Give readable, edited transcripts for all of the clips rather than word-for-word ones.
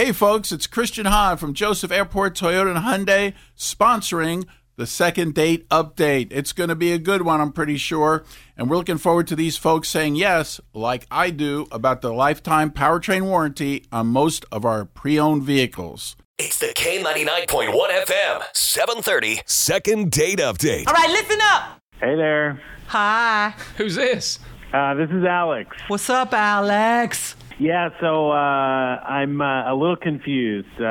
Hey folks, it's Christian Hahn from Joseph Airport Toyota and Hyundai sponsoring the Second Date Update. It's going to be a good one, I'm pretty sure. And we're looking forward to these folks saying yes, like I do, about the lifetime powertrain warranty on most of our pre-owned vehicles. It's the K99.1 FM, 730 Second Date Update. All right, listen up. Hey there. Hi. Who's this? This is Alex. What's up, Alex? Yeah, so I'm a little confused.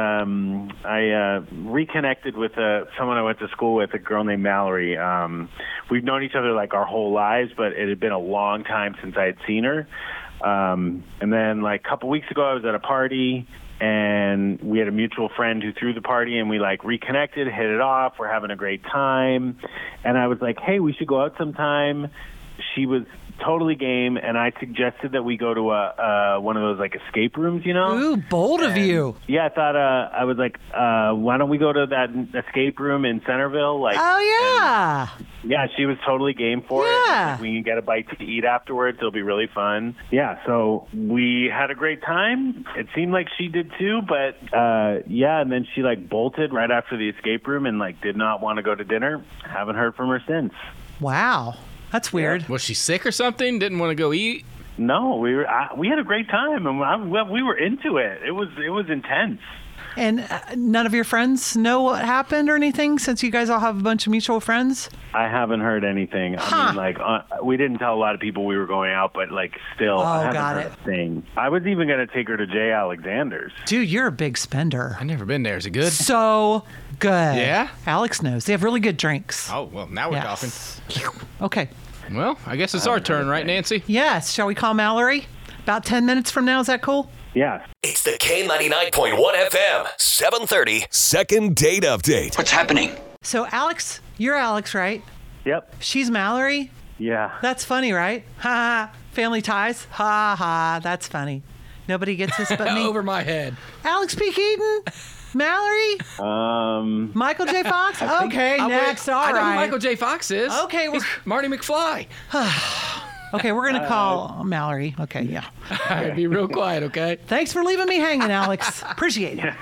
I reconnected with someone I went to school with, a girl named Mallory. We've known each other like our whole lives, but it had been a long time since I had seen her. And then like a couple weeks ago, I was at a party, and we had a mutual friend who threw the party, and we like reconnected, hit it off. We're having a great time. And I was like, hey, we should go out sometime. She was totally game, and I suggested that we go to one of those like escape rooms, you know? Ooh, bold of you. Yeah, I thought I was like, why don't we go to that escape room in Centerville? Like, Oh, yeah. yeah, she was totally game for it. Yeah. Like, we can get a bite to eat afterwards. It'll be really fun. Yeah, so we had a great time. It seemed like she did too, but yeah, and then she like bolted right after the escape room and like did not want to go to dinner. Haven't heard from her since. Wow. That's weird. Was she sick or something? Didn't want to go eat? No, we had a great time, and we were into it. It was intense. And none of your friends know what happened or anything, since you guys all have a bunch of mutual friends? I haven't heard anything. I mean, like, we didn't tell a lot of people we were going out, but like, still, I haven't got heard it. a thing. I was even going to take her to J. Alexander's. Dude, you're a big spender. I've never been there. Is it good? So good. Yeah? Alex knows. They have really good drinks. Oh, well, now we're Yes. talking. Okay. Well, I guess it's our turn, right, Nancy? Yes. Shall we call Mallory? About 10 minutes from now. Is that cool? Yeah. It's the K99.1 FM, 730 Second Date Update. What's happening? So, Alex, you're Alex, right? Yep. She's Mallory? Yeah. That's funny, right? Ha ha. Family ties? Ha ha. That's funny. Nobody gets this but me. Over my head. Alex P. Keaton? Mallory? Michael J. Fox? Okay, next. All I know right. who Michael J. Fox is. Okay, He's Marty McFly. Okay, we're going to call Mallory. Okay, yeah. All right, be real quiet, okay? Thanks for leaving me hanging, Alex. Appreciate it.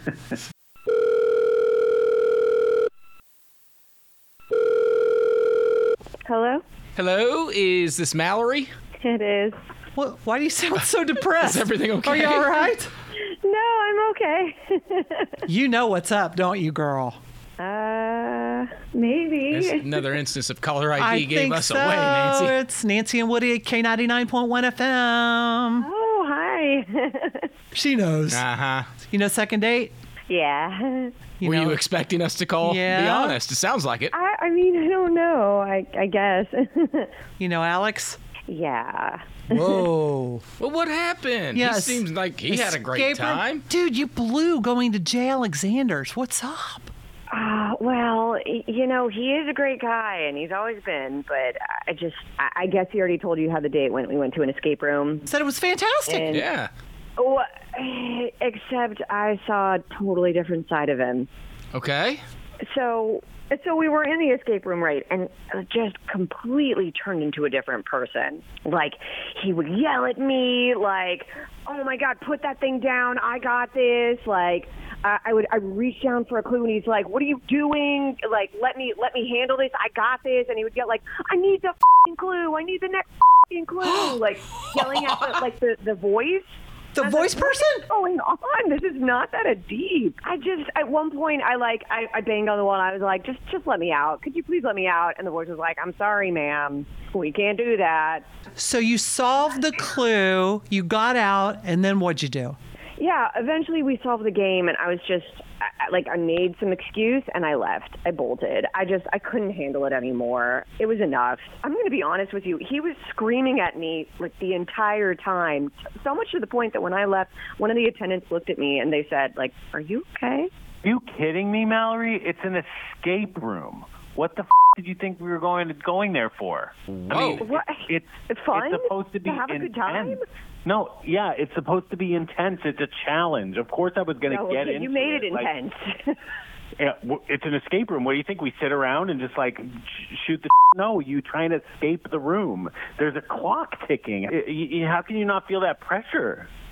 Hello? Hello, is this Mallory? It is. What, why do you sound so depressed? Is everything okay? Are you all right? No, I'm okay. You know what's up, don't you, girl? Maybe. There's another instance of caller ID I gave think us so. away, Nancy. It's Nancy and Woody at K99.1 FM. Oh, hi. She knows. Uh-huh. You know Second Date? Yeah. Were know- you expecting us to call? Yeah. Be honest. It sounds like it. I mean, I don't know. I guess. You know Alex? Yeah. Whoa. Well, what happened? Yes. He seems like he had a great Escape room. time. Dude, you blew going to J. Alexander's. What's up? Well, you know, he is a great guy, and he's always been, but I guess he already told you how the date went. We went to an escape room. Said it was fantastic. And, Yeah. oh, except I saw a totally different side of him. Okay. So we were in the escape room, right, and just completely turned into a different person. Like, he would yell at me, like, oh, my God, put that thing down. I got this. Like, I would reach down for a clue, and he's like, what are you doing? Like, let me handle this. I got this. And he would get like, I need the f***ing clue. I need the next f***ing clue. Like, yelling at the voice. The voice person? What's going on? This is not that deep. At one point, I banged on the wall, and I was like, just let me out. Could you please let me out? And the voice was like, I'm sorry, ma'am. We can't do that. So you solved the clue, you got out, and then what'd you do? Yeah, eventually we solved the game, and I was just, I made some excuse, and I left. I bolted. I couldn't handle it anymore. It was enough. I'm going to be honest with you. He was screaming at me, like, the entire time, so much to the point that when I left, one of the attendants looked at me, and they said, like, are you okay? Are you kidding me, Mallory? It's an escape room. What the did you think we were going there for? Whoa. I mean, What? it's fun? It's supposed to be have a good time? intense. No, yeah, it's supposed to be intense. It's a challenge. Of course, I was going to get into it. You made it intense. Yeah, it's an escape room. What do you think? We sit around and just like shoot the? No, you try and escape the room. There's a clock ticking. How can you not feel that pressure?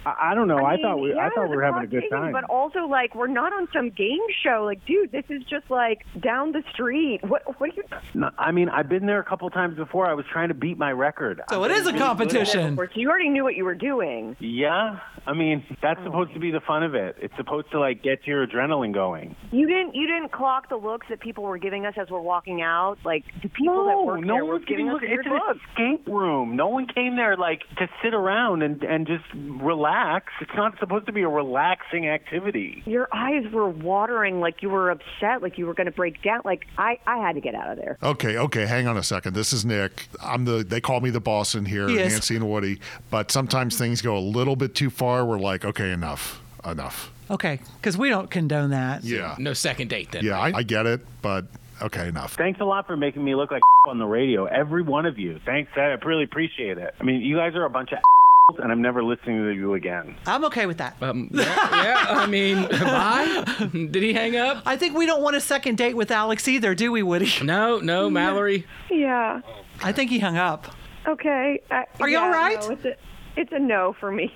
I don't know. I thought we were having a good time. But also, like, we're not on some game show. Like, dude, this is just like down the street. What are you? No, I mean, I've been there a couple times before. I was trying to beat my record. So it is a competition. So you already knew what you were doing. Yeah, I mean, that's supposed to be the fun of it. It's supposed to like get your adrenaline going. You didn't clock the looks that people were giving us as we're walking out. Like the people that work there were giving us weird looks. It's an escape room. No one came there like to sit around and just relax. It's not supposed to be a relaxing activity. Your eyes were watering like you were upset, like you were going to break down. Like I had to get out of there. Okay, hang on a second. This is Nick. They call me the boss in here, Nancy and Woody. But sometimes things go a little bit too far. We're like, okay, enough. Okay, because we don't condone that. Yeah. No second date then. Yeah, I get it, but okay, enough. Thanks a lot for making me look like on the radio. Every one of you. Thanks. I really appreciate it. I mean, you guys are a bunch of and I'm never listening to you again. I'm okay with that. Yeah, I mean, bye? Did he hang up? I think we don't want a second date with Alex either, do we, Woody? No, Mallory. Yeah. I think he hung up. Okay. Are you all right? No, it's a no for me.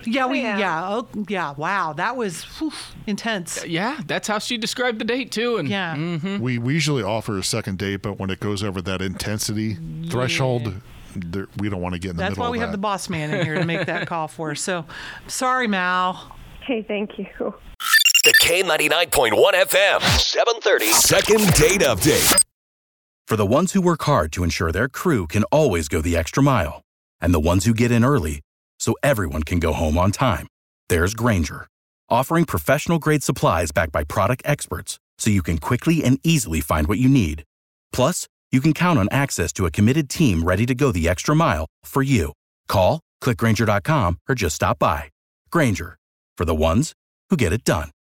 Yeah, wow, that was intense. Yeah, that's how she described the date too. And yeah. Mm-hmm. We usually offer a second date, but when it goes over that intensity threshold, we don't want to get in the middle of that. That's why we have the boss man in here to make that call for us. So, sorry, Mal. Hey, thank you. The K99.1 FM, 730. Second date update. For the ones who work hard to ensure their crew can always go the extra mile, and the ones who get in early so everyone can go home on time, there's Grainger, offering professional-grade supplies backed by product experts so you can quickly and easily find what you need. Plus, you can count on access to a committed team ready to go the extra mile for you. Call, click Grainger.com, or just stop by. Grainger, for the ones who get it done.